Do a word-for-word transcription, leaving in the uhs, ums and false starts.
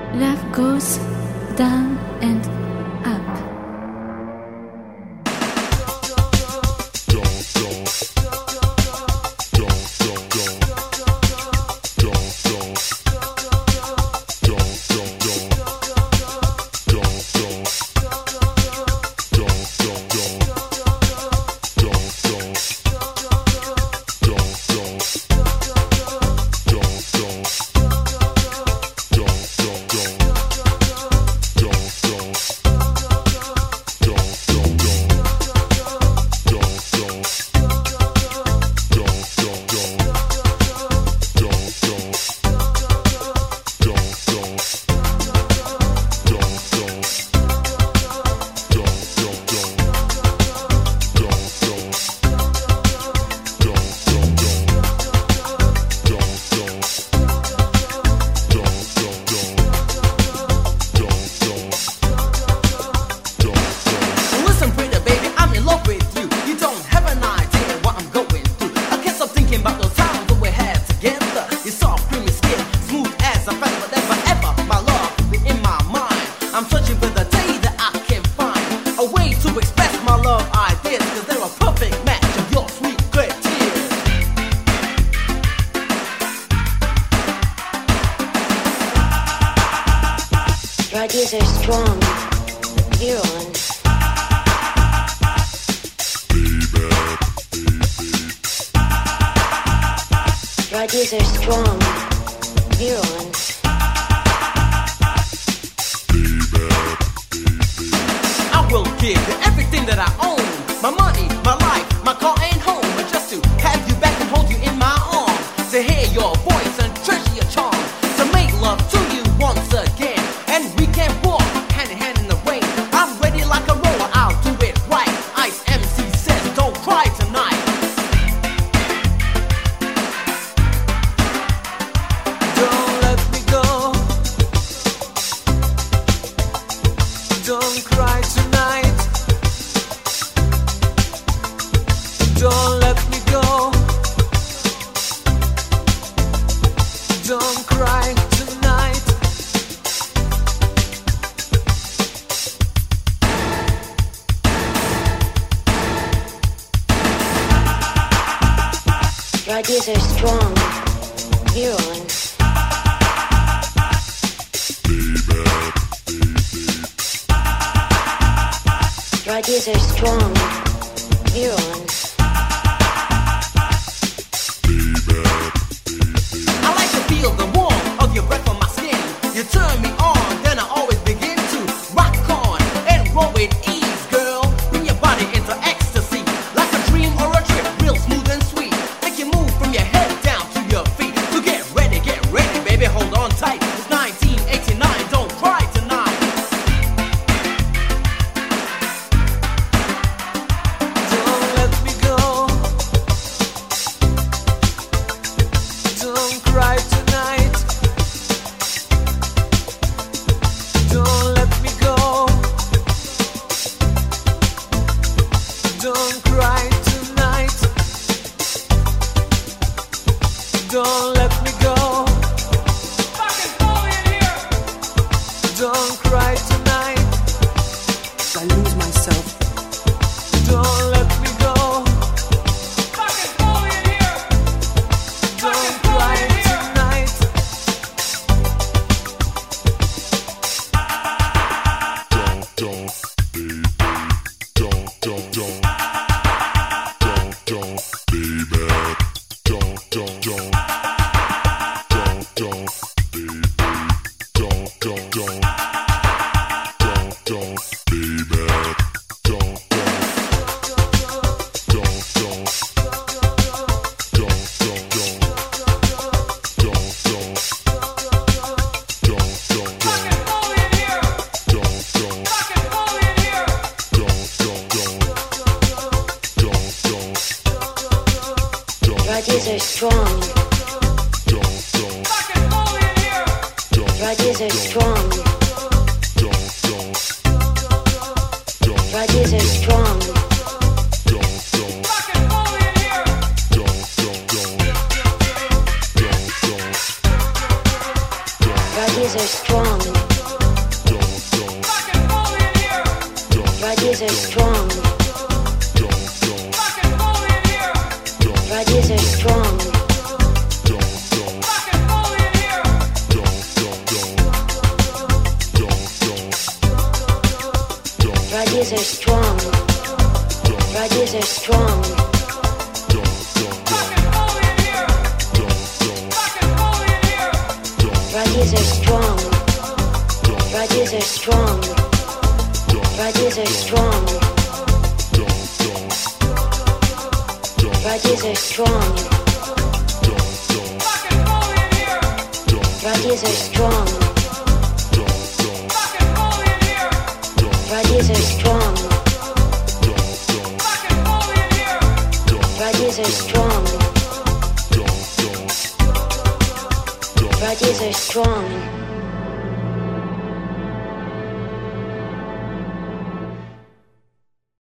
Love goes down and up. Ideas are strong, virulent. Your ideas are strong, virulent. I will give you everything that I own. My money, my life, my car and home. But just to have you back and hold you in my arms. To hear your voice and treasure your charm. To make love to you once again. And we can walk hand in hand in the rain. I'm ready like a roller, I'll do it right. Ice M C says don't cry tonight. Don't let me go. Don't cry tonight. Don't let me go. Don't cry tonight. Your ideas are strong, virulent. Your ideas are strong, virulent. I like to feel the warmth of your breath on my skin. You turn me on, then I always begin to rock on and roll with ease, girl. Bring your body into ecstasy, like a dream or a trip, real smooth and sweet. Make you move from your head down to your feet. So get ready, get ready, baby, hold on tight. It's nineteen eighty-nine, don't cry tonight. Don't let me go. Don't cry tonight. Don't let me go. Don't cry tonight. Don't let me go. Fucking Foley in here. Don't cry tonight. I lose myself. Don't let me go. Fucking Foley in here. Don't cry tonight. Don't, don't, baby. Don't, don't, don't. Don't, don't, baby. Don't, don't, don't. Don't, don't, baby. Don't, don't, don't. Don't, don't, baby. Don't, don't. Don't, don't. Don't, don't, don't. Don't, don't. Don't, don't, don't. Fucking Foley in here. Don't, don't. Fucking Foley in here. Don't, don't, don't. Don't, don't. Don't, Your ideas are strong. don't, don't. Fucking Foley in here. Don't, Your ideas are strong. don't, don't. Don't, Your ideas are strong. don't, don't. Fucking Foley in here. Don't, don't, don't. Don't, don't. Don't, Your ideas are strong. Bodies are strong. Bodies are strong. Bodies are strong. Bodies are strong. Bodies are strong. Bodies are strong. Bodies are strong. Bodies are strong.